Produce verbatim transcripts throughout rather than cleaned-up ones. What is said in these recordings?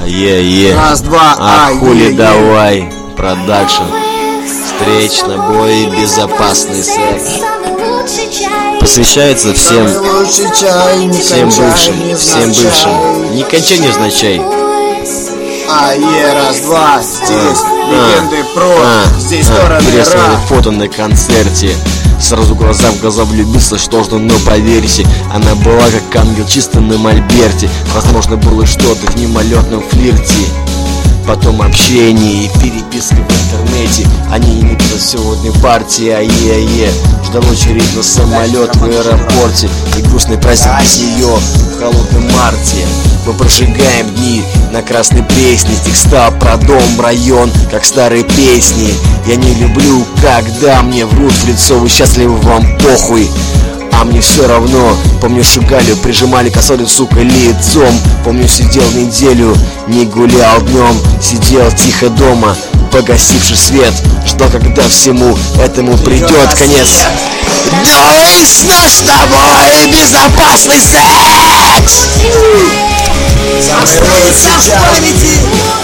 Е-е. Раз, два, а ай, хули е, е. давай, продакшн. Встречный бой, безопасный секс. Посвящается всем, Лучший чай, не всем кончай, бывшим, не всем назначай. бывшим. Не кончай, не назначай. А, е, раз, два, здесь А, легенды про, а, здесь а, стороны переслали ра. фото на концерте. Сразу глаза в глаза влюбился, что ж, но поверьте, она была как ангел чисто на мольберте. Возможно, было что-то в мимолетном флирте, потом общение и переписка в интернете. Они не пишут сегодня партии, ае-ае. Ждал очередь на самолет в аэропорте, и грустный праздник без нее в холодном марте. Мы прожигаем дни на Красной Пресне, текста про дом, район, как старые песни. Я не люблю, когда мне врут в лицо: вы счастливы, вам похуй. А мне все равно. Помню, шугали, прижимали косолю, сука, лицом. Помню, сидел неделю, не гулял днем, сидел тихо дома, погасивший свет, ждал, когда всему этому придет конец. Но и снова с тобой безопасный секс. Останется в памяти.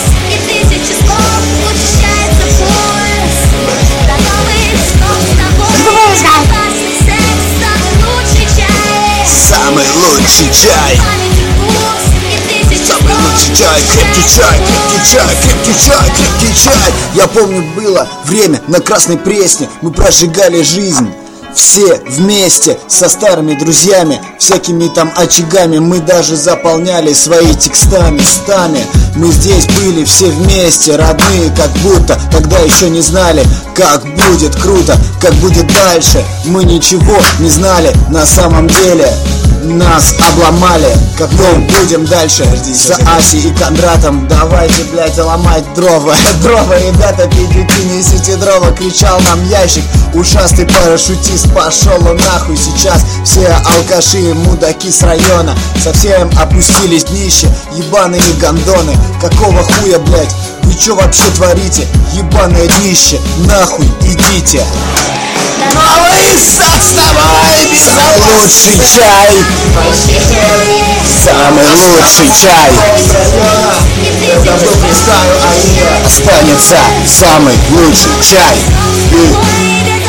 Самый лучший чай. Самый лучший чай, крепкий чай, крепкий чай, крепкий чай, крепкий чай. Я помню, было время на Красной Пресне, мы прожигали жизнь. Все вместе со старыми друзьями, всякими там очагами. Мы даже заполняли свои текстами, стами. Мы здесь были все вместе, родные, как будто тогда еще не знали, как будет круто, как будет дальше. Мы ничего не знали на самом деле. Нас обломали, как мы будем дальше. За Асей и Кондратом давайте, блять, ломать дрова. Дрова, ребята, пидюки, несите дрова. Кричал нам ящик, ушастый парашютист. Пошел он нахуй, сейчас все алкаши, мудаки с района совсем опустились днище, ебаные гондоны. Какого хуя, блять, вы чё вообще творите? Ебаное днище, нахуй идите. Новый сад с тобой, самый лучший чай. Самый лучший чай. Останется самый лучший чай.